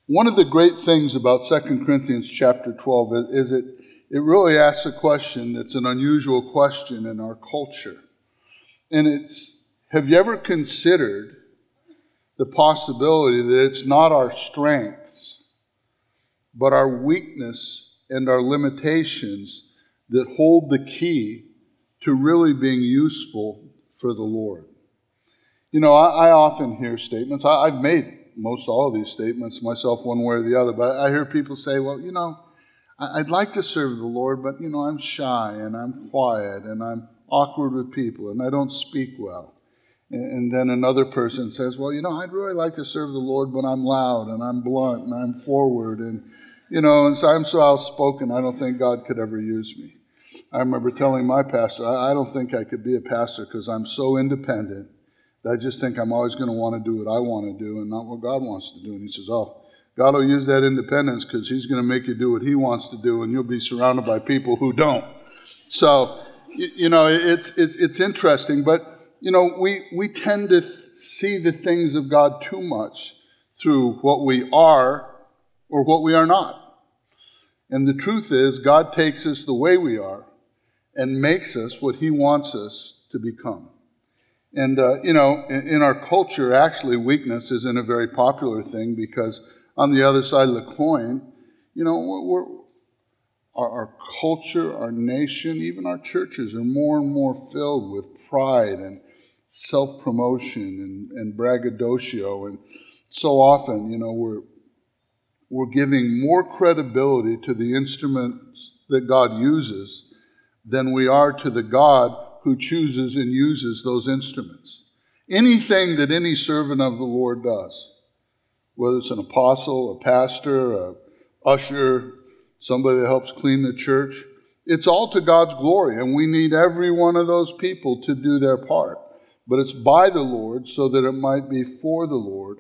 One of the great things about 2 Corinthians chapter 12 is it really asks a question that's an unusual question in our culture. And it's, have you ever considered the possibility that it's not our strengths, but our weakness and our limitations that hold the key to really being useful for the Lord? You know, I often hear statements. I've made most all of these statements myself one way or the other, but I hear people say, well, you know, I'd like to serve the Lord, but, you know, I'm shy and I'm quiet and I'm awkward with people and I don't speak well. And then another person says, well, you know, I'd really like to serve the Lord, but I'm loud and I'm blunt and I'm forward and, you know, and so I'm so outspoken, I don't think God could ever use me. I remember telling my pastor, I don't think I could be a pastor because I'm so independent that I just think I'm always going to want to do what I want to do and not what God wants to do. And he says, oh, God will use that independence because he's going to make you do what he wants to do and you'll be surrounded by people who don't. So, you know, it's interesting, but, you know, we tend to see the things of God too much through what we are or what we are not. And the truth is, God takes us the way we are and makes us what he wants us to become. And, you know, in our culture, actually, weakness isn't a very popular thing because on the other side of the coin, you know, our culture, our nation, even our churches are more and more filled with pride and self-promotion and braggadocio. And so often, you know, we're giving more credibility to the instruments that God uses than we are to the God who chooses and uses those instruments. Anything that any servant of the Lord does, whether it's an apostle, a pastor, a usher, somebody that helps clean the church, it's all to God's glory, and we need every one of those people to do their part. But it's by the Lord so that it might be for the Lord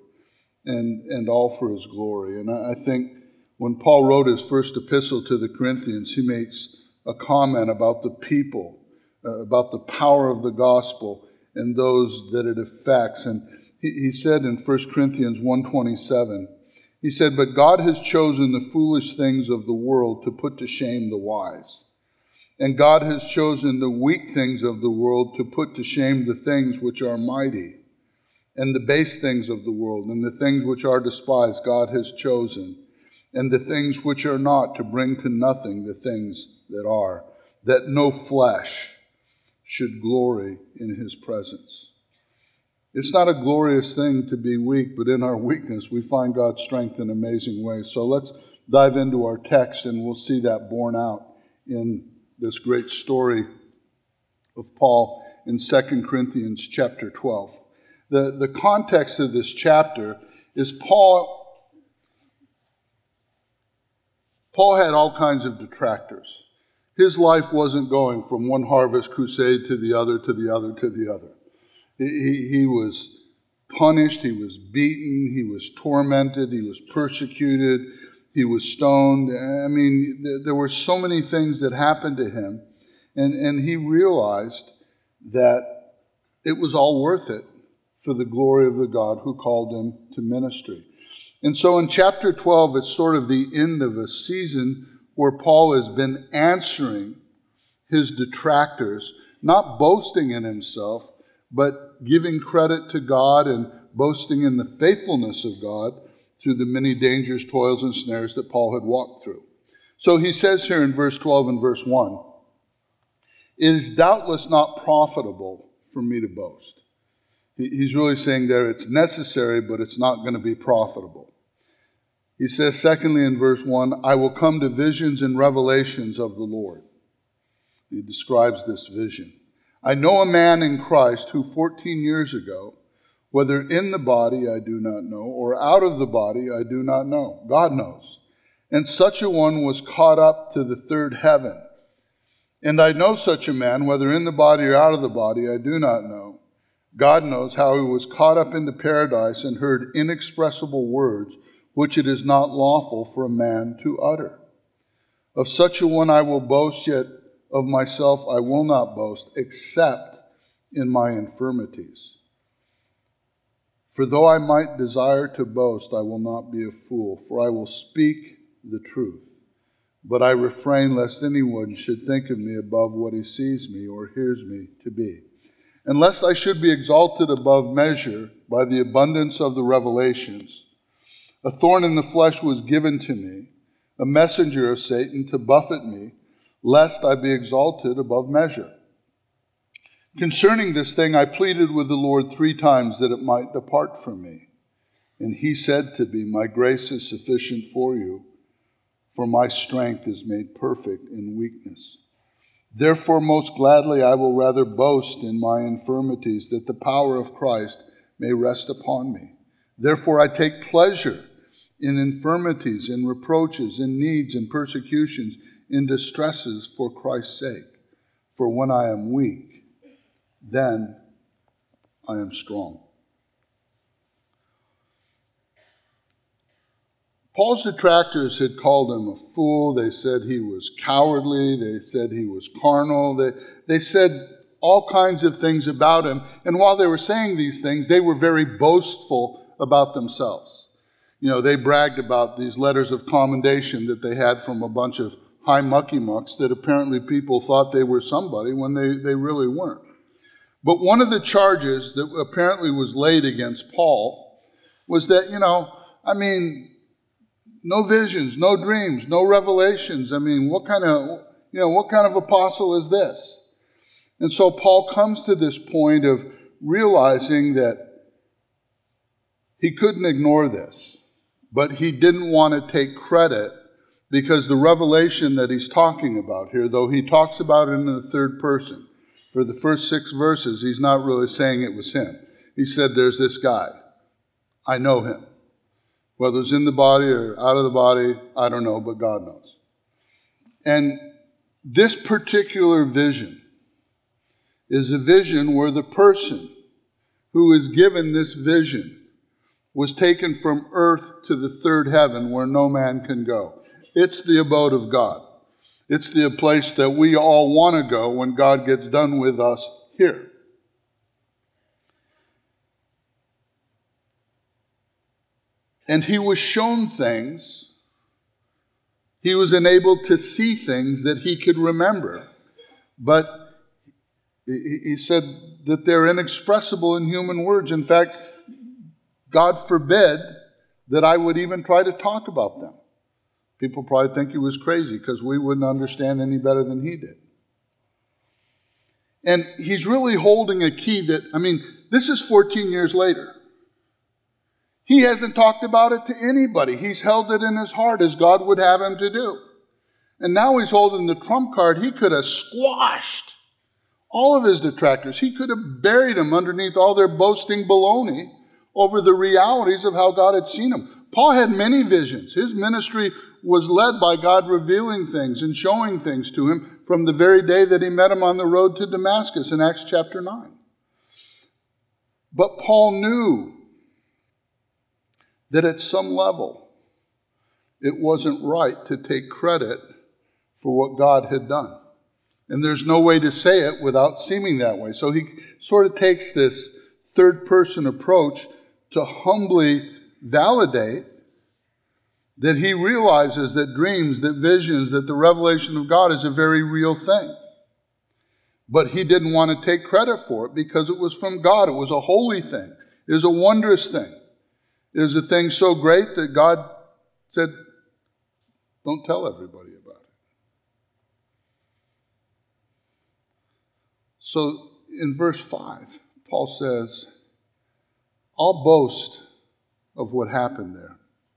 and all for his glory. And I think when Paul wrote his first epistle to the Corinthians, he makes a comment about the people, about the power of the gospel and those that it affects. And he said in 1 Corinthians 1:27, he said, but God has chosen the foolish things of the world to put to shame the wise. And God has chosen the weak things of the world to put to shame the things which are mighty. And the base things of the world and the things which are despised God has chosen. And the things which are not to bring to nothing the things that are, that no flesh should glory in his presence. It's not a glorious thing to be weak, but in our weakness we find God's strength in amazing ways. So let's dive into our text and we'll see that borne out in this great story of Paul in 2 Corinthians chapter 12. The context of this chapter is Paul had all kinds of detractors. His life wasn't going from one harvest crusade to the other, to the other, to the other. He was punished, he was beaten, he was tormented, he was persecuted, he was stoned. I mean, there were so many things that happened to him, and he realized that it was all worth it for the glory of the God who called him to ministry. And so in chapter 12, it's sort of the end of a season where Paul has been answering his detractors, not boasting in himself, but giving credit to God and boasting in the faithfulness of God through the many dangers, toils, and snares that Paul had walked through. So he says here in verse 12 and verse 1, it is doubtless not profitable for me to boast. He's really saying there it's necessary, but it's not going to be profitable. He says, secondly, in verse 1, I will come to visions and revelations of the Lord. He describes this vision. I know a man in Christ who 14 years ago, whether in the body I do not know, or out of the body I do not know. God knows. And such a one was caught up to the third heaven. And I know such a man, whether in the body or out of the body, I do not know. God knows how he was caught up into paradise and heard inexpressible words, which it is not lawful for a man to utter. Of such a one I will boast, yet of myself I will not boast, except in my infirmities. For though I might desire to boast, I will not be a fool, for I will speak the truth. But I refrain lest anyone should think of me above what he sees me or hears me to be. And lest I should be exalted above measure by the abundance of the revelations, a thorn in the flesh was given to me, a messenger of Satan to buffet me, lest I be exalted above measure. Concerning this thing, I pleaded with the Lord 3 times that it might depart from me. And he said to me, my grace is sufficient for you, for my strength is made perfect in weakness. Therefore, most gladly I will rather boast in my infirmities, that the power of Christ may rest upon me. Therefore, I take pleasure in infirmities, in reproaches, in needs, in persecutions, in distresses for Christ's sake. For when I am weak, then I am strong. Paul's detractors had called him a fool. They said he was cowardly. They said he was carnal. They said all kinds of things about him. And while they were saying these things, they were very boastful about themselves. You know, they bragged about these letters of commendation that they had from a bunch of high mucky mucks that apparently people thought they were somebody when they really weren't. But one of the charges that apparently was laid against Paul was that, no visions, no dreams, no revelations. What kind of apostle is this? And so Paul comes to this point of realizing that he couldn't ignore this, but he didn't want to take credit because the revelation that he's talking about here, though he talks about it in the third person, for the first 6 verses, he's not really saying it was him. He said, there's this guy. I know him. Whether it's in the body or out of the body, I don't know, but God knows. And this particular vision is a vision where the person who is given this vision was taken from earth to the third heaven where no man can go. It's the abode of God. It's the place that we all want to go when God gets done with us here. And he was shown things. He was enabled to see things that he could remember. But he said that they're inexpressible in human words. In fact, God forbid that I would even try to talk about them. People probably think he was crazy because we wouldn't understand any better than he did. And he's really holding a key that, this is 14 years later. He hasn't talked about it to anybody. He's held it in his heart as God would have him to do. And now he's holding the trump card. He could have squashed all of his detractors. He could have buried them underneath all their boasting baloney over the realities of how God had seen him. Paul had many visions. His ministry was led by God revealing things and showing things to him from the very day that he met him on the road to Damascus in Acts chapter 9. But Paul knew that at some level, it wasn't right to take credit for what God had done. And there's no way to say it without seeming that way. So he sort of takes this third-person approach to humbly validate that he realizes that dreams, that visions, that the revelation of God is a very real thing. But he didn't want to take credit for it because it was from God. It was a holy thing. It was a wondrous thing. It was a thing so great that God said, don't tell everybody about it. So in verse 5, Paul says, I'll boast of what happened there.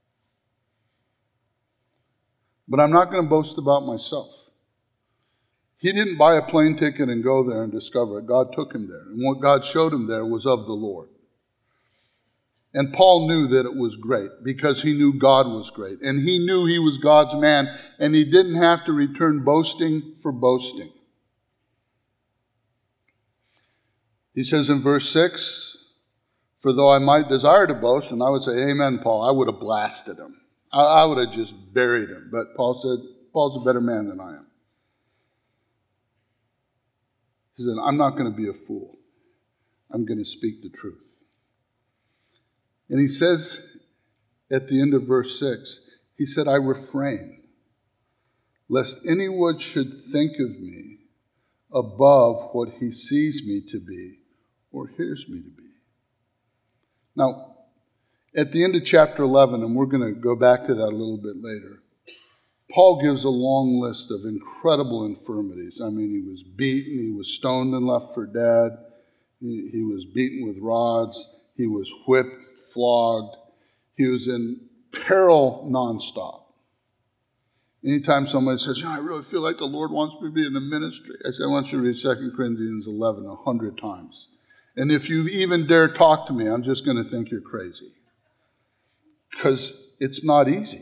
But I'm not going to boast about myself. He didn't buy a plane ticket and go there and discover it. God took him there. And what God showed him there was of the Lord. And Paul knew that it was great because he knew God was great. And he knew he was God's man. And he didn't have to return boasting for boasting. He says in verse 6, for though I might desire to boast, and I would say, amen, Paul, I would have blasted him. I would have just buried him. But Paul said, Paul's a better man than I am. He said, I'm not going to be a fool. I'm going to speak the truth. And he says at the end of verse 6, he said, I refrain, lest anyone should think of me above what he sees me to be or hears me to be. Now, at the end of chapter 11, and we're going to go back to that a little bit later, Paul gives a long list of incredible infirmities. I mean, he was beaten, he was stoned and left for dead, he was beaten with rods, he was whipped, flogged, he was in peril nonstop. Anytime somebody says, I really feel like the Lord wants me to be in the ministry, I say, I want you to read 2 Corinthians 11 100 times. And if you even dare talk to me, I'm just going to think you're crazy. Because it's not easy.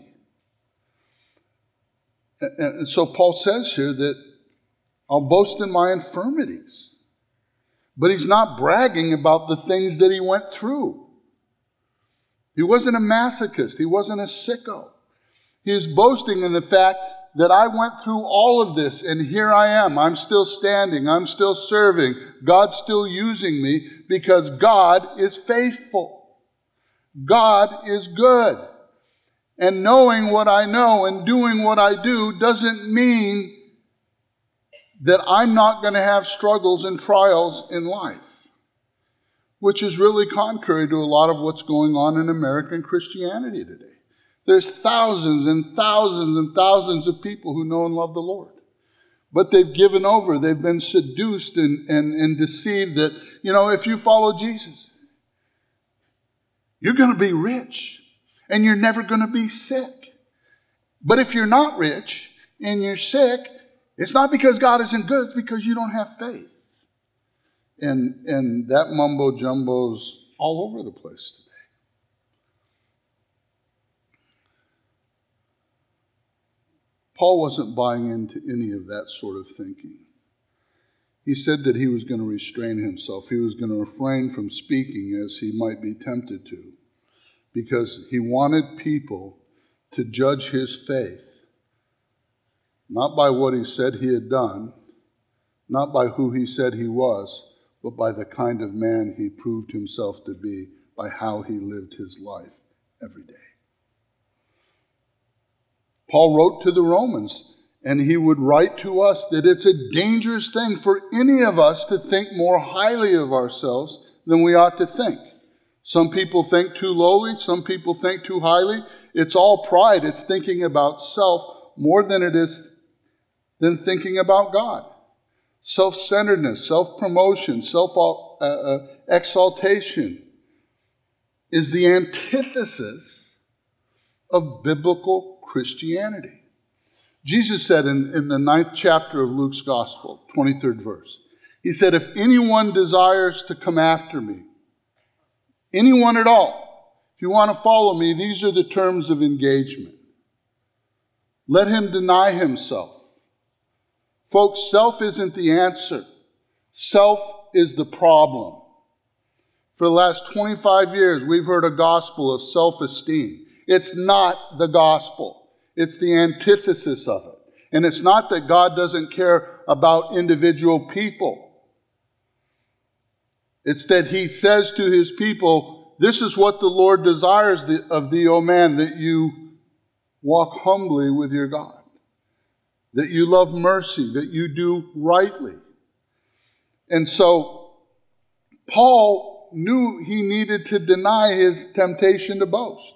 And so Paul says here that I'll boast in my infirmities. But he's not bragging about the things that he went through. He wasn't a masochist. He wasn't a sicko. He was boasting in the fact that I went through all of this, and here I am. I'm still standing. I'm still serving. God's still using me because God is faithful. God is good. And knowing what I know and doing what I do doesn't mean that I'm not going to have struggles and trials in life, which is really contrary to a lot of what's going on in American Christianity today. There's thousands and thousands and thousands of people who know and love the Lord. But they've given over. They've been seduced and deceived that, if you follow Jesus, you're going to be rich and you're never going to be sick. But if you're not rich and you're sick, it's not because God isn't good, it's because you don't have faith. And that mumbo jumbo's all over the place today. Paul wasn't buying into any of that sort of thinking. He said that he was going to restrain himself. He was going to refrain from speaking as he might be tempted to, because he wanted people to judge his faith, not by what he said he had done, not by who he said he was, but by the kind of man he proved himself to be, by how he lived his life every day. Paul wrote to the Romans, and he would write to us that it's a dangerous thing for any of us to think more highly of ourselves than we ought to think. Some people think too lowly, some people think too highly. It's all pride. It's thinking about self more than it is than thinking about God. Self-centeredness, self-promotion, self-exaltation is the antithesis of biblical Christianity. Jesus said in the 9th chapter of Luke's Gospel, 23rd verse, he said, if anyone desires to come after me, anyone at all, if you want to follow me, these are the terms of engagement. Let him deny himself. Folks, self isn't the answer. Self is the problem. For the last 25 years, we've heard a gospel of self-esteem. It's not the gospel. It's the antithesis of it. And it's not that God doesn't care about individual people. It's that he says to his people, this is what the Lord desires of thee, O man, that you walk humbly with your God, that you love mercy, that you do rightly. And so Paul knew he needed to deny his temptation to boast.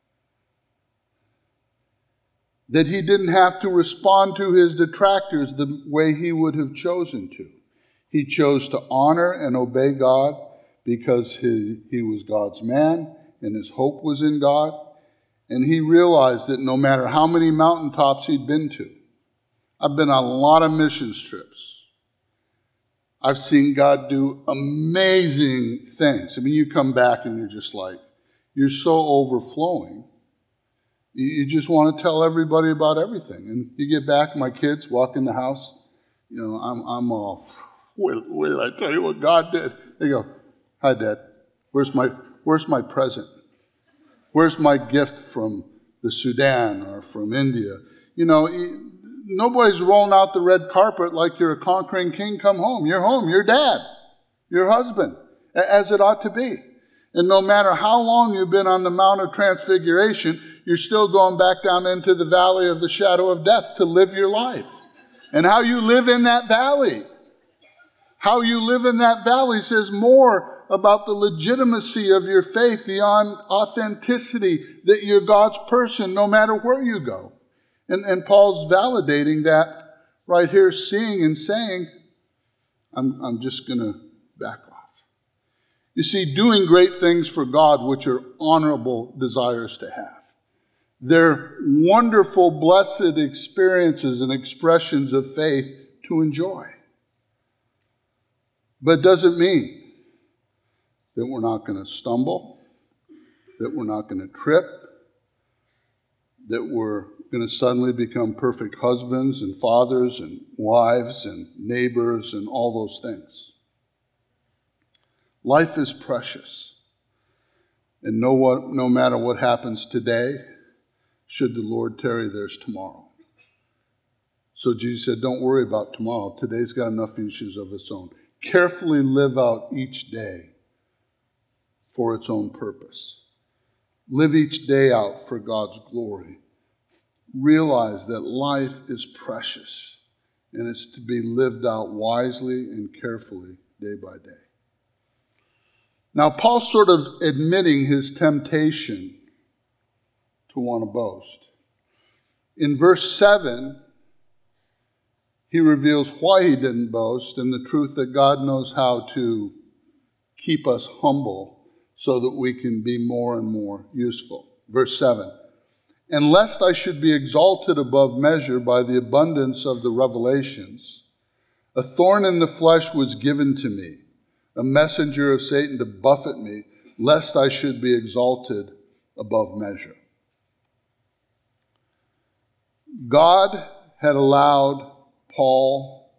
That he didn't have to respond to his detractors the way he would have chosen to. He chose to honor and obey God because he was God's man and his hope was in God. And he realized that no matter how many mountaintops he'd been to, I've been on a lot of missions trips. I've seen God do amazing things. I mean, you come back and you're just like, you're so overflowing. You just want to tell everybody about everything. And you get back, my kids walk in the house, I'm off. Wait till I tell you what God did. They go, hi, Dad. Where's my present? Where's my gift from the Sudan or from India? Nobody's rolling out the red carpet like you're a conquering king. Come home. You're home. You're dad. You're husband, as it ought to be. And no matter how long you've been on the Mount of Transfiguration, you're still going back down into the valley of the shadow of death to live your life. And how you live in that valley, says more about the legitimacy of your faith, the authenticity that you're God's person no matter where you go. And Paul's validating that right here, seeing and saying, I'm just going to back off. You see, doing great things for God, which are honorable desires to have. They're wonderful, blessed experiences and expressions of faith to enjoy. But it doesn't mean that we're not going to stumble, that we're not going to trip, that we're going to suddenly become perfect husbands and fathers and wives and neighbors and all those things. Life is precious. And no matter what happens today, should the Lord tarry, there's tomorrow. So Jesus said, don't worry about tomorrow. Today's got enough issues of its own. Carefully live out each day for its own purpose. Live each day out for God's glory. Realize that life is precious and it's to be lived out wisely and carefully day by day. Now, Paul's sort of admitting his temptation to want to boast. In verse 7, he reveals why he didn't boast and the truth that God knows how to keep us humble so that we can be more and more useful. Verse 7, and lest I should be exalted above measure by the abundance of the revelations, a thorn in the flesh was given to me, a messenger of Satan to buffet me, lest I should be exalted above measure. God had allowed Paul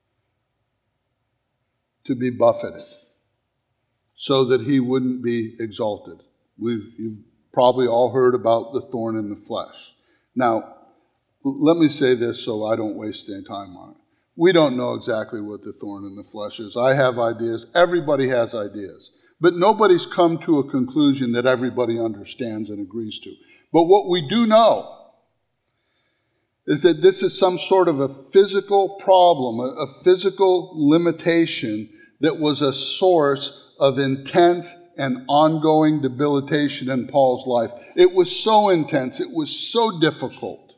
to be buffeted so that he wouldn't be exalted. You've probably all heard about the thorn in the flesh. Now, let me say this so I don't waste any time on it. We don't know exactly what the thorn in the flesh is. I have ideas. Everybody has ideas. But nobody's come to a conclusion that everybody understands and agrees to. But what we do know is that this is some sort of a physical problem, a physical limitation that was a source of intense and ongoing debilitation in Paul's life. It was so intense, it was so difficult.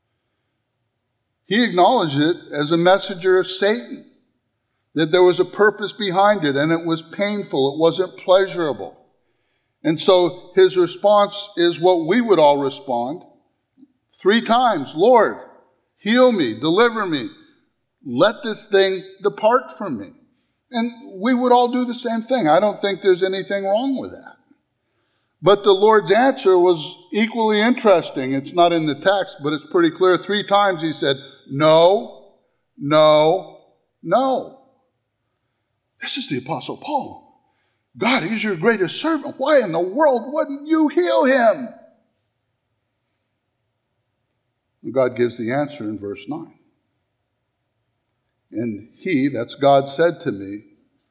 He acknowledged it as a messenger of Satan, that there was a purpose behind it, and it was painful, it wasn't pleasurable. And so his response is what we would all respond 3 times, Lord, heal me, deliver me, let this thing depart from me. And we would all do the same thing. I don't think there's anything wrong with that. But the Lord's answer was equally interesting. It's not in the text, but it's pretty clear. 3 times he said, no, no, no. This is the Apostle Paul. God, he's your greatest servant. Why in the world wouldn't you heal him? And God gives the answer in verse 9. And he, that's God, said to me,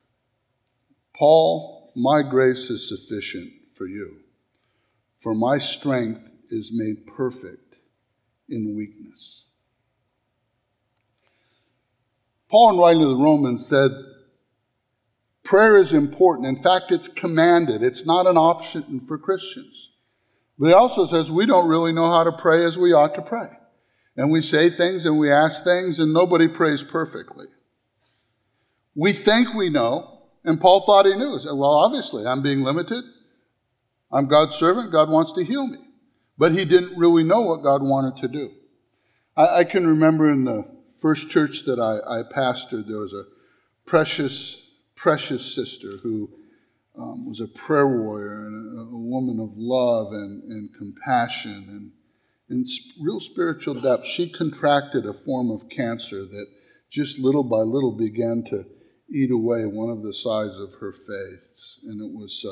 Paul, my grace is sufficient for you, for my strength is made perfect in weakness. Paul, in writing to the Romans, said, prayer is important. In fact, it's commanded. It's not an option for Christians. But he also says we don't really know how to pray as we ought to pray. And we say things and we ask things and nobody prays perfectly. We think we know, and Paul thought he knew. He said, well, obviously, I'm being limited. I'm God's servant. God wants to heal me. But he didn't really know what God wanted to do. I can remember in the first church that I pastored, there was a precious sister who was a prayer warrior and a woman of love and compassion and real spiritual depth. She contracted a form of cancer that just little by little began to eat away one of the sides of her faith. And it was,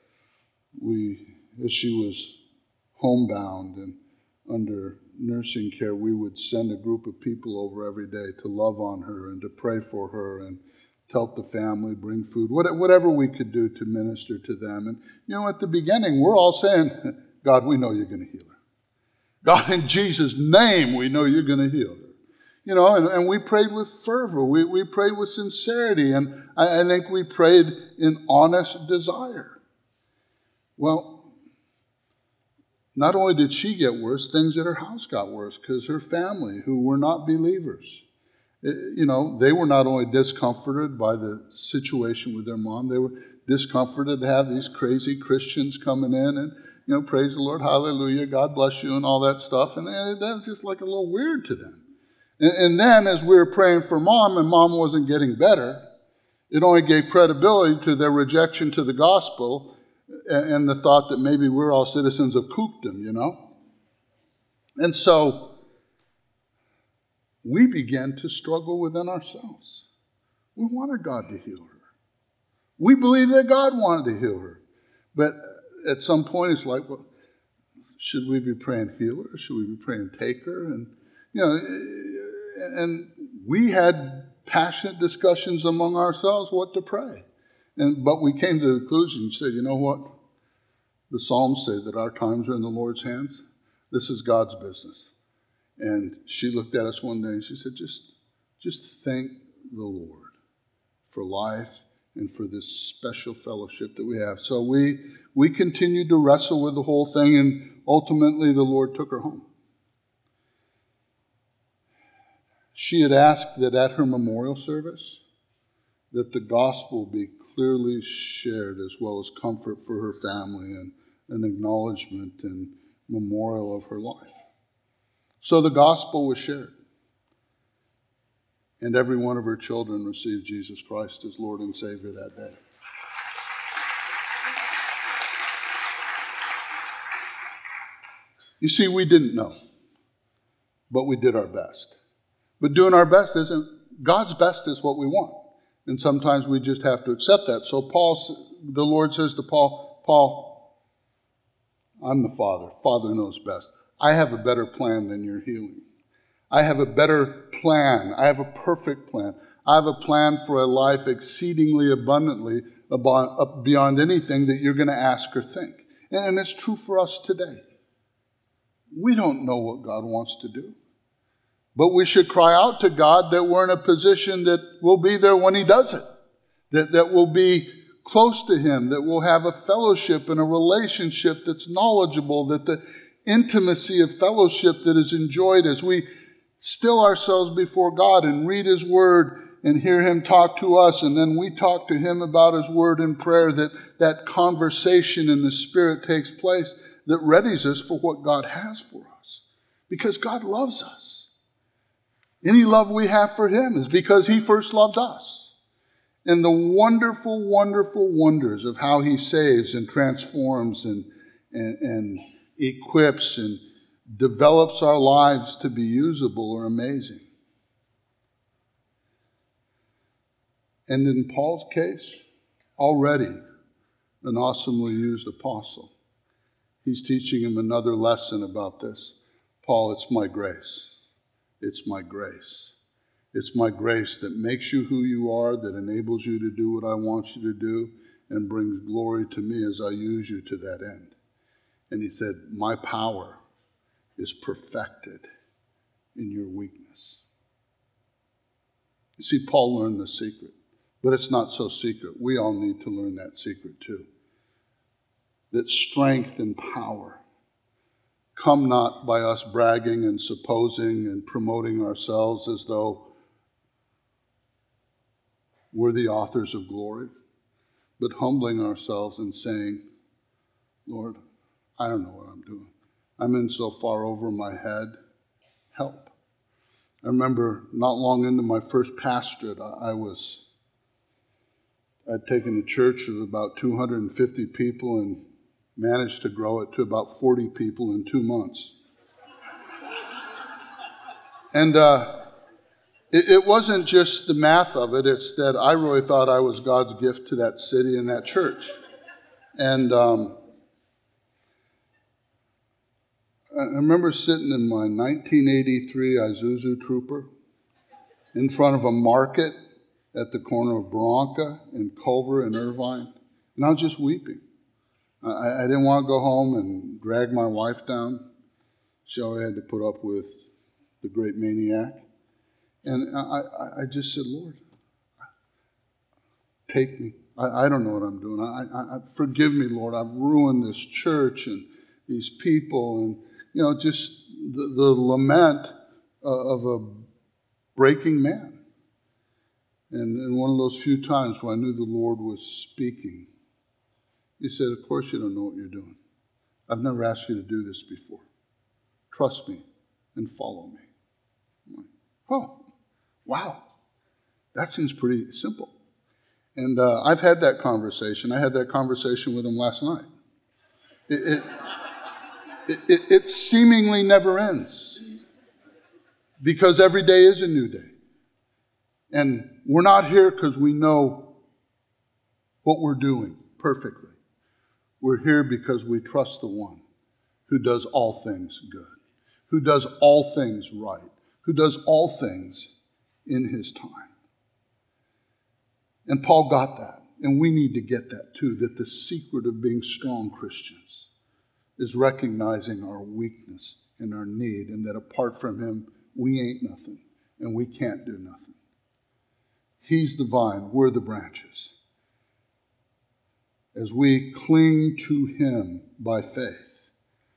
as she was homebound and under nursing care, we would send a group of people over every day to love on her and to pray for her and help the family, bring food, whatever we could do to minister to them. And, at the beginning, we're all saying, God, we know you're going to heal her. God, in Jesus' name, we know you're going to heal her. And we prayed with fervor. We prayed with sincerity. And I think we prayed in honest desire. Well, not only did she get worse, things at her house got worse because her family, who were not believers, they were not only discomforted by the situation with their mom, they were discomforted to have these crazy Christians coming in and, praise the Lord, hallelujah, God bless you, and all that stuff. And that was just like a little weird to them. And then as we were praying for mom and mom wasn't getting better, it only gave credibility to their rejection to the gospel and the thought that maybe we're all citizens of kookdom, And so we began to struggle within ourselves. We wanted God to heal her. We believed that God wanted to heal her. But at some point, it's like, well, should we be praying heal her? Should we be praying take her? And, and we had passionate discussions among ourselves what to pray. But we came to the conclusion and said, you know what? The Psalms say that our times are in the Lord's hands. This is God's business. And she looked at us one day and she said, just thank the Lord for life and for this special fellowship that we have. So we continued to wrestle with the whole thing, and ultimately the Lord took her home. She had asked that at her memorial service, that the gospel be clearly shared, as well as comfort for her family and an acknowledgement and memorial of her life. So the gospel was shared. And every one of her children received Jesus Christ as Lord and Savior that day. You see, we didn't know, but we did our best. But doing our best isn't, God's best is what we want. And sometimes we just have to accept that. So the Lord says to Paul, I'm the Father. Father knows best. I have a better plan than your healing. I have a better plan. I have a perfect plan. I have a plan for a life exceedingly abundantly beyond anything that you're going to ask or think. And it's true for us today. We don't know what God wants to do. But we should cry out to God that we're in a position that we'll be there when he does it. That we'll be close to him, that we'll have a fellowship and a relationship that's knowledgeable, that the intimacy of fellowship that is enjoyed as we still ourselves before God and read his word and hear him talk to us, and then we talk to him about his word in prayer, that conversation in the Spirit takes place that readies us for what God has for us. Because God loves us. Any love we have for him is because he first loved us. And the wonderful, wonderful wonders of how he saves and transforms and equips and develops our lives to be usable are amazing. And in Paul's case, already an awesomely used apostle. He's teaching him another lesson about this. Paul, it's my grace. It's my grace. It's my grace that makes you who you are, that enables you to do what I want you to do, and brings glory to me as I use you to that end. And he said, my power is perfected in your weakness. You see, Paul learned the secret, but it's not so secret. We all need to learn that secret too. That strength and power come not by us bragging and supposing and promoting ourselves as though we're the authors of glory, but humbling ourselves and saying, Lord, I don't know what I'm doing. I'm in so far over my head. Help. I remember not long into my first pastorate, I'd taken a church of about 250 people and managed to grow it to about 40 people in 2 months. And it wasn't just the math of it, it's that I really thought I was God's gift to that city and that church. And I remember sitting in my 1983 Isuzu Trooper in front of a market at the corner of Bronca and Culver and Irvine, and I was just weeping. I didn't want to go home and drag my wife down. She already had to put up with the great maniac. And I just said, Lord, take me. I don't know what I'm doing. Forgive me, Lord. I've ruined this church and these people, and just the lament of a breaking man. And one of those few times when I knew the Lord was speaking, He said, of course you don't know what you're doing. I've never asked you to do this before. Trust me and follow me. I'm like, oh, wow. That seems pretty simple. And I've had that conversation. I had that conversation with him last night. It seemingly never ends because every day is a new day. And we're not here because we know what we're doing perfectly. We're here because we trust the one who does all things good, who does all things right, who does all things in His time. And Paul got that, and we need to get that too, that the secret of being strong Christians is recognizing our weakness and our need, and that apart from Him, we ain't nothing, and we can't do nothing. He's the vine, we're the branches. As we cling to Him by faith,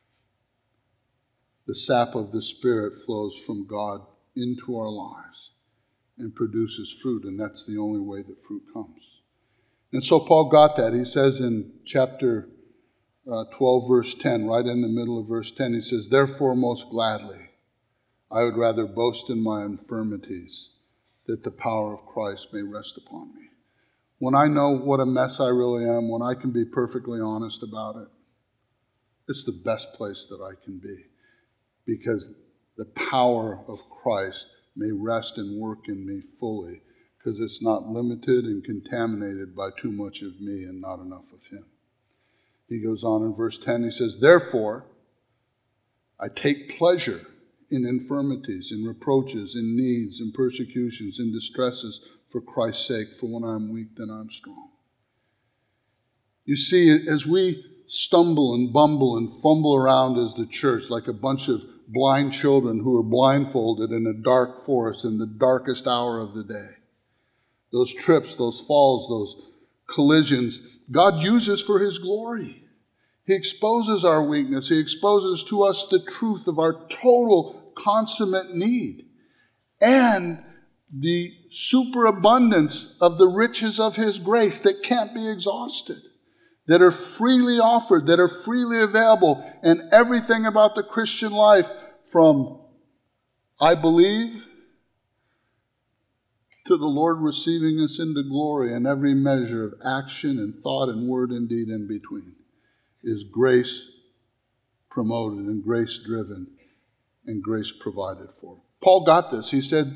the sap of the Spirit flows from God into our lives and produces fruit, and that's the only way that fruit comes. And so Paul got that. He says in chapter 12, verse 10, right in the middle of verse 10, he says, therefore most gladly I would rather boast in my infirmities, that the power of Christ may rest upon me. When I know what a mess I really am, when I can be perfectly honest about it, it's the best place that I can be, because the power of Christ may rest and work in me fully, because it's not limited and contaminated by too much of me and not enough of Him. He goes on in verse 10, he says, therefore, I take pleasure in infirmities, in reproaches, in needs, in persecutions, in distresses, for Christ's sake, for when I'm weak, then I'm strong. You see, as we stumble and bumble and fumble around as the church like a bunch of blind children who are blindfolded in a dark forest in the darkest hour of the day, those trips, those falls, those collisions, God uses for His glory. He exposes our weakness. He exposes to us the truth of our total, consummate need and the superabundance of the riches of His grace that can't be exhausted, that are freely offered, that are freely available, and everything about the Christian life from I believe to the Lord receiving us into glory, and every measure of action and thought and word and deed in between is grace promoted and grace driven and grace provided for. Paul got this. He said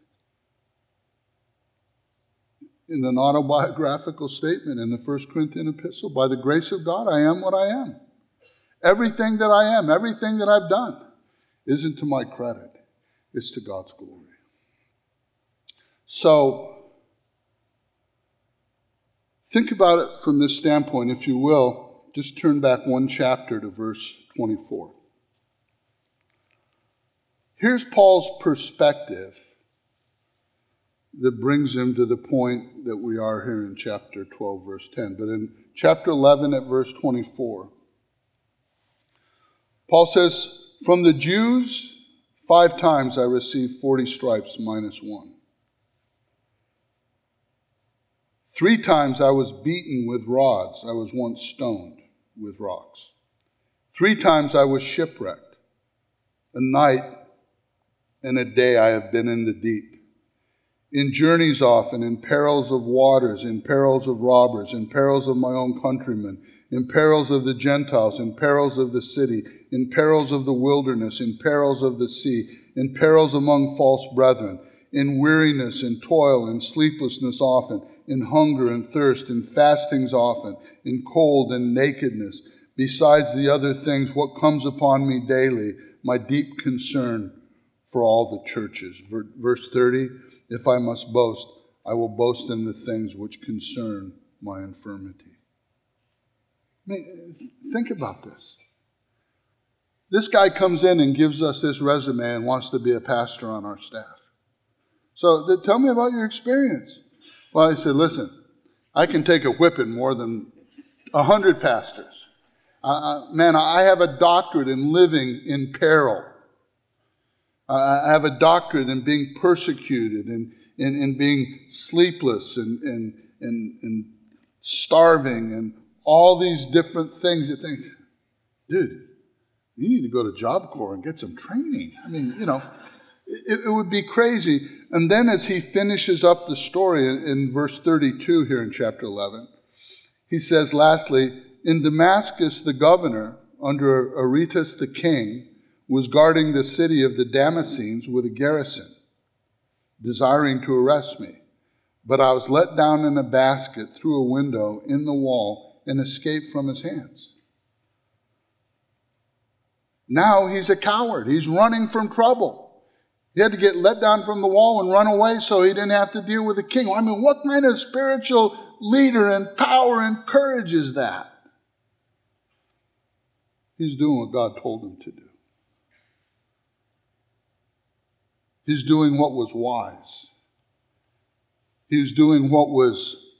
in an autobiographical statement in the 1 Corinthian epistle, by the grace of God, I am what I am. Everything that I am, everything that I've done isn't to my credit. It's to God's glory. So, think about it from this standpoint, if you will. Just turn back one chapter to verse 24. Here's Paul's perspective that brings him to the point that we are here in chapter 12, verse 10. But in chapter 11 at verse 24, Paul says, from the Jews, 5 times I received 40 stripes minus 1. 3 times I was beaten with rods. I was once stoned with rocks. 3 times I was shipwrecked. A night and a day I have been in the deep. In journeys often, in perils of waters, in perils of robbers, in perils of my own countrymen, in perils of the Gentiles, in perils of the city, in perils of the wilderness, in perils of the sea, in perils among false brethren, in weariness and toil and sleeplessness often, in hunger and thirst, in fastings often, in cold and nakedness, besides the other things, what comes upon me daily, my deep concern for all the churches. Verse 30, if I must boast, I will boast in the things which concern my infirmity. I mean, think about this. This guy comes in and gives us this resume and wants to be a pastor on our staff. So tell me about your experience. Well, I said, listen, I can take a whipping more than 100 pastors. Man, I have a doctorate in living in peril. I have a doctorate in being persecuted and in being sleepless and starving and all these different things. You think, dude, you need to go to Job Corps and get some training. I mean, it would be crazy. And then as he finishes up the story in verse 32 here in chapter 11, he says, lastly, in Damascus, the governor, under Aretas the king, was guarding the city of the Damascenes with a garrison, desiring to arrest me. But I was let down in a basket through a window in the wall and escaped from his hands. Now he's a coward. He's running from trouble. He had to get let down from the wall and run away so he didn't have to deal with the king. I mean, what kind of spiritual leader and power and courage is that? He's doing what God told him to do. He's doing what was wise. He's doing what was,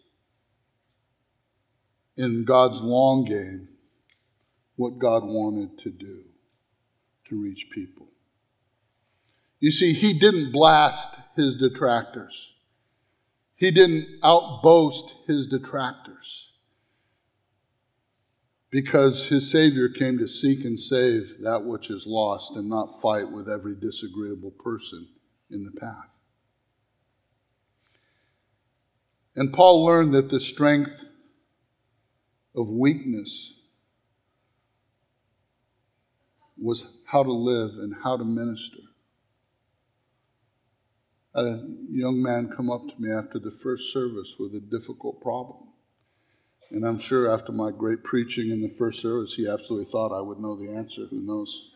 in God's long game, what God wanted to do to reach people. You see, he didn't blast his detractors. He didn't outboast his detractors, because his Savior came to seek and save that which is lost and not fight with every disagreeable person in the path. And Paul learned that the strength of weakness was how to live and how to minister. I had a young man come up to me after the first service with a difficult problem. And I'm sure after my great preaching in the first service, he absolutely thought I would know the answer. Who knows?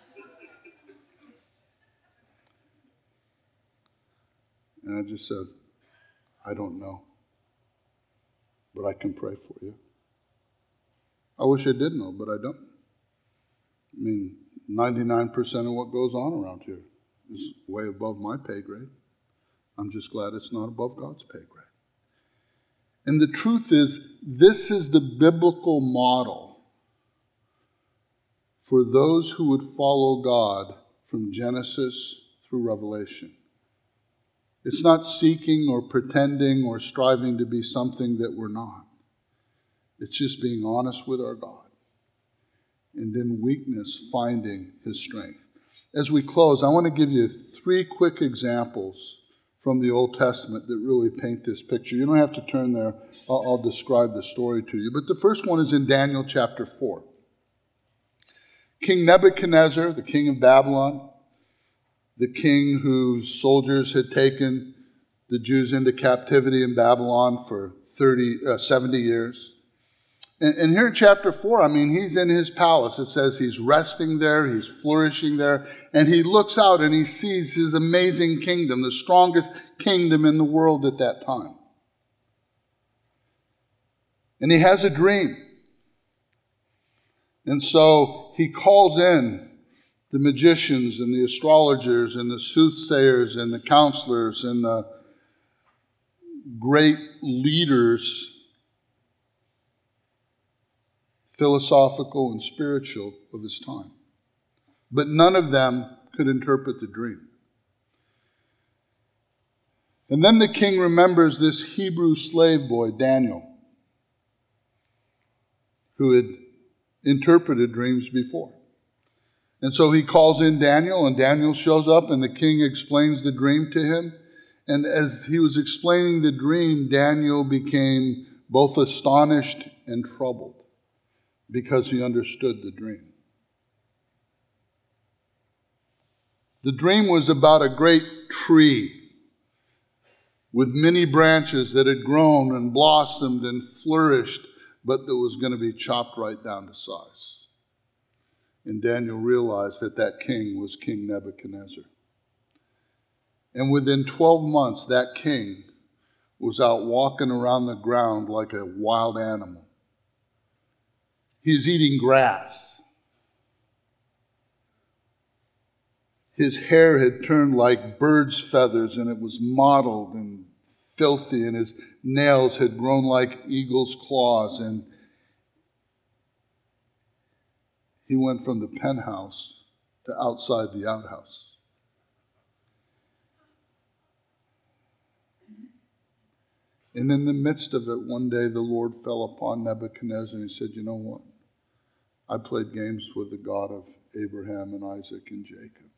And I just said, I don't know, but I can pray for you. I wish I did know, but I don't. I mean, 99% of what goes on around here is way above my pay grade. I'm just glad it's not above God's pay grade. And the truth is, this is the biblical model for those who would follow God from Genesis through Revelation. It's not seeking or pretending or striving to be something that we're not. It's just being honest with our God, and in weakness finding his strength. As we close, I want to give you 3 quick examples from the Old Testament that really paint this picture. You don't have to turn there. I'll describe the story to you. But the first one is in Daniel chapter 4. King Nebuchadnezzar, the king of Babylon, the king whose soldiers had taken the Jews into captivity in Babylon for 70 years. And here in chapter 4, I mean, he's in his palace. It says he's resting there, he's flourishing there, and he looks out and he sees his amazing kingdom, the strongest kingdom in the world at that time. And he has a dream. And so he calls in the magicians and the astrologers and the soothsayers and the counselors and the great leaders, philosophical and spiritual, of his time. But none of them could interpret the dream. And then the king remembers this Hebrew slave boy, Daniel, who had interpreted dreams before. And so he calls in Daniel, and Daniel shows up, and the king explains the dream to him. And as he was explaining the dream, Daniel became both astonished and troubled, because he understood the dream. The dream was about a great tree with many branches that had grown and blossomed and flourished, but that was going to be chopped right down to size. And Daniel realized that that king was King Nebuchadnezzar. And within 12 months, that king was out walking around the ground like a wild animal. He's eating grass. His hair had turned like bird's feathers, and it was mottled and filthy, and his nails had grown like eagle's claws, and he went from the penthouse to outside the outhouse. And in the midst of it, one day the Lord fell upon Nebuchadnezzar and he said, you know what? I played games with the God of Abraham and Isaac and Jacob.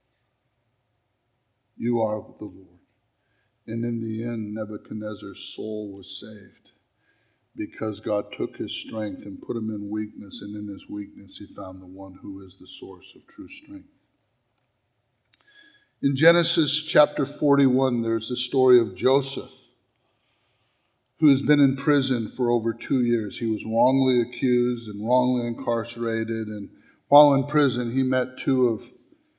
You are the Lord. And in the end, Nebuchadnezzar's soul was saved because God took his strength and put him in weakness, and in his weakness he found the one who is the source of true strength. In Genesis chapter 41, there's the story of Joseph, who has been in prison for over 2 years. He was wrongly accused and wrongly incarcerated, and while in prison, he met two of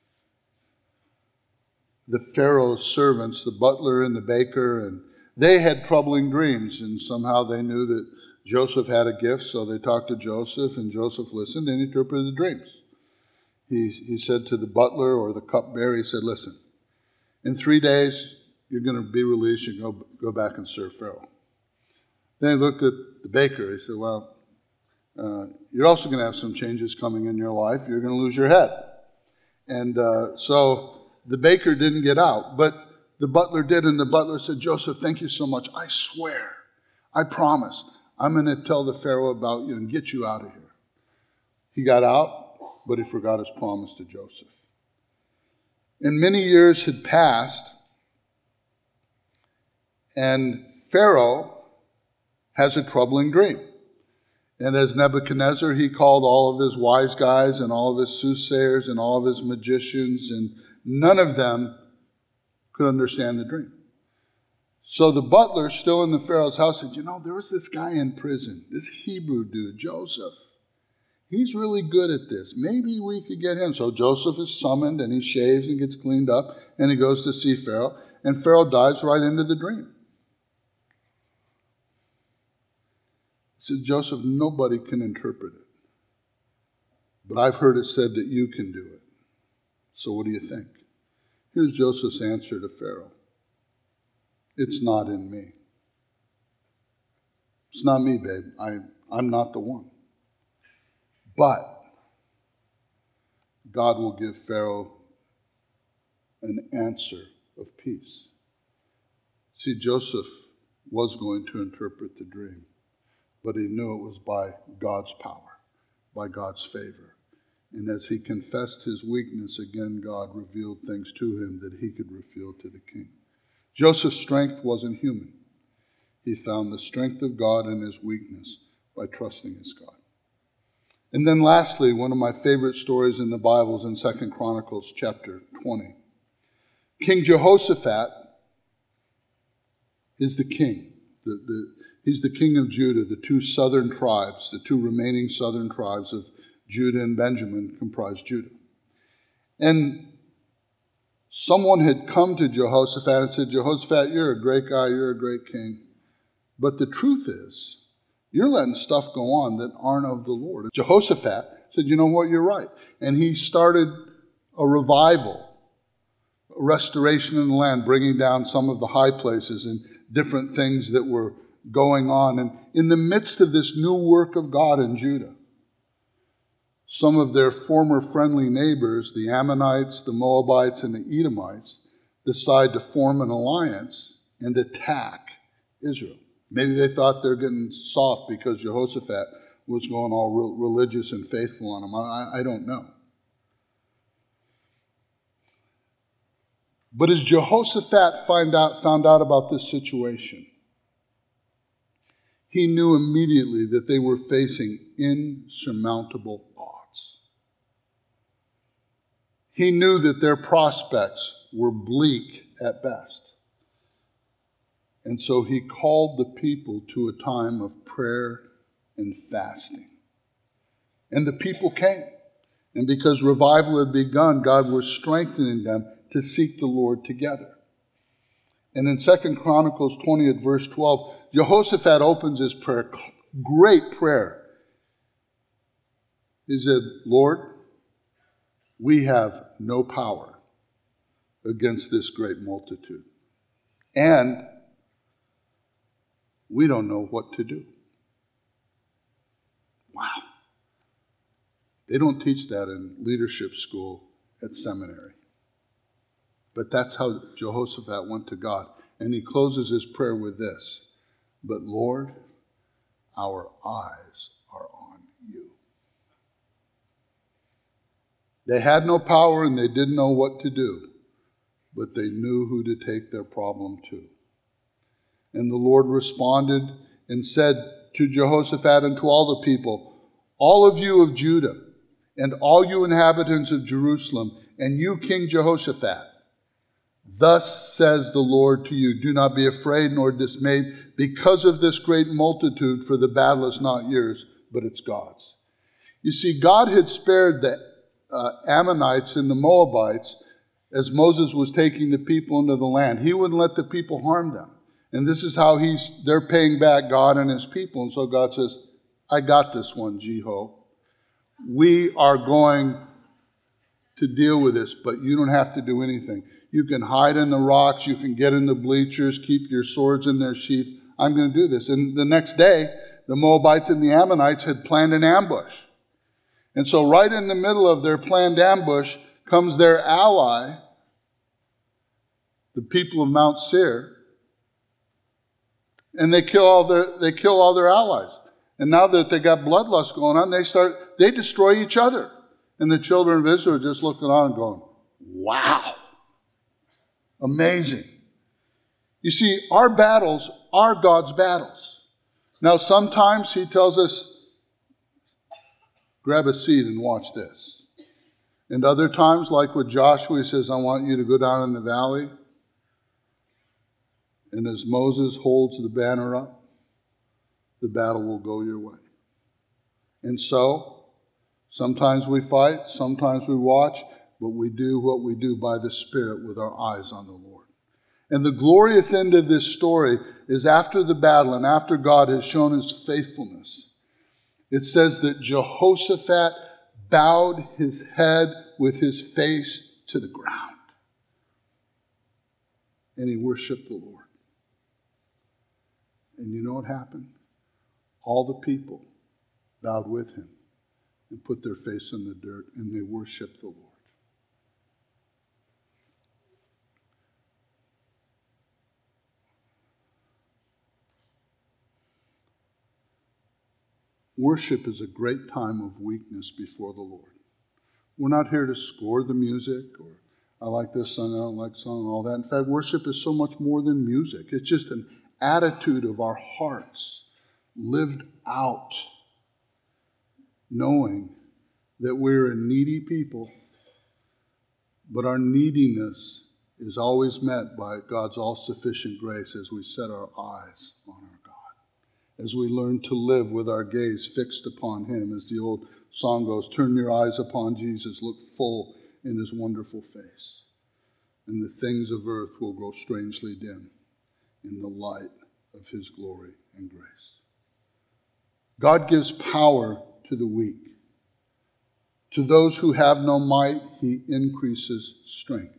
the Pharaoh's servants, the butler and the baker, and they had troubling dreams, and somehow they knew that Joseph had a gift, so they talked to Joseph, and Joseph listened and interpreted the dreams. He said to the butler or the cupbearer, he said, listen, in 3 days, you're going to be released, you go back and serve Pharaoh. Then he looked at the baker, he said, well, you're also going to have some changes coming in your life, you're going to lose your head. And so the baker didn't get out, but the butler did, and the butler said, Joseph, thank you so much. I swear, I promise, I'm going to tell the Pharaoh about you and get you out of here. He got out, but he forgot his promise to Joseph. And many years had passed, and Pharaoh has a troubling dream. And as Nebuchadnezzar, he called all of his wise guys and all of his soothsayers and all of his magicians, and none of them could understand the dream. So the butler, still in the Pharaoh's house, said, there was this guy in prison, this Hebrew dude, Joseph. He's really good at this. Maybe we could get him. So Joseph is summoned, and he shaves and gets cleaned up, and he goes to see Pharaoh, and Pharaoh dives right into the dream. He said, Joseph, nobody can interpret it, but I've heard it said that you can do it. So what do you think? Here's Joseph's answer to Pharaoh. It's not in me. It's not me, babe. I'm not the one. But God will give Pharaoh an answer of peace. See, Joseph was going to interpret the dream, but he knew it was by God's power, by God's favor. And as he confessed his weakness, again, God revealed things to him that he could reveal to the king. Joseph's strength wasn't human. He found the strength of God in his weakness by trusting his God. And then lastly, one of my favorite stories in the Bible is in 2 Chronicles chapter 20. King Jehoshaphat is the king. He's the king of Judah, the two southern tribes, the two remaining southern tribes of Judah and Benjamin comprised Judah. And someone had come to Jehoshaphat and said, Jehoshaphat, you're a great guy, you're a great king. But the truth is, you're letting stuff go on that aren't of the Lord. Jehoshaphat said, you know what, you're right. And he started a revival, a restoration in the land, bringing down some of the high places and different things that were going on. And in the midst of this new work of God in Judah, some of their former friendly neighbors, the Ammonites, the Moabites, and the Edomites, decide to form an alliance and attack Israel. Maybe they thought they're getting soft because Jehoshaphat was going all religious and faithful on them. I don't know. But as Jehoshaphat found out about this situation, he knew immediately that they were facing insurmountable odds. He knew that their prospects were bleak at best. And so he called the people to a time of prayer and fasting. And the people came. And because revival had begun, God was strengthening them to seek the Lord together. And in 2 Chronicles 20 at verse 12, Jehoshaphat opens his prayer, great prayer. He said, Lord, we have no power against this great multitude. And we don't know what to do. Wow. They don't teach that in leadership school at seminary. But that's how Jehoshaphat went to God. And he closes his prayer with this, but Lord, our eyes are on you. They had no power and they didn't know what to do, but they knew who to take their problem to. And the Lord responded and said to Jehoshaphat and to all the people, all of you of Judah and all you inhabitants of Jerusalem, and you, King Jehoshaphat, thus says the Lord to you, do not be afraid nor dismayed because of this great multitude, for the battle is not yours, but it's God's. You see, God had spared the Ammonites and the Moabites as Moses was taking the people into the land. He wouldn't let the people harm them. And this is how they're paying back God and his people. And so God says, I got this one, Jeho. We are going to deal with this, but you don't have to do anything. You can hide in the rocks. You can get in the bleachers, keep your swords in their sheath. I'm going to do this. And the next day, the Moabites and the Ammonites had planned an ambush. And so right in the middle of their planned ambush comes their ally, the people of Mount Seir, and they kill all their allies. And now that they got bloodlust going on, they destroy each other. And the children of Israel are just looking on and going, wow, amazing. You see, our battles are God's battles. Now, sometimes he tells us, grab a seat and watch this. And other times, like with Joshua, he says, I want you to go down in the valley. And as Moses holds the banner up, the battle will go your way. And so, sometimes we fight, sometimes we watch, but we do what we do by the Spirit with our eyes on the Lord. And the glorious end of this story is after the battle and after God has shown his faithfulness. It says that Jehoshaphat bowed his head with his face to the ground. And he worshiped the Lord. And you know what happened? All the people bowed with him and put their face in the dirt, and they worshiped the Lord. Worship is a great time of weakness before the Lord. We're not here to score the music, or I like this song, I don't like song, and all that. In fact, worship is so much more than music. It's just an attitude of our hearts lived out, knowing that we're a needy people, but our neediness is always met by God's all-sufficient grace as we set our eyes on our God, as we learn to live with our gaze fixed upon him, as the old song goes, turn your eyes upon Jesus, look full in his wonderful face, and the things of earth will grow strangely dim in the light of his glory and grace. God gives power to the weak. To those who have no might, he increases strength.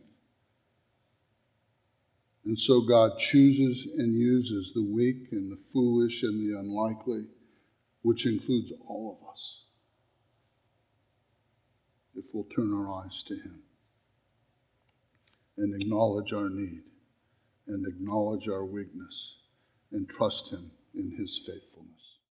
And so God chooses and uses the weak and the foolish and the unlikely, which includes all of us, if we'll turn our eyes to him and acknowledge our need and acknowledge our weakness and trust him in his faithfulness.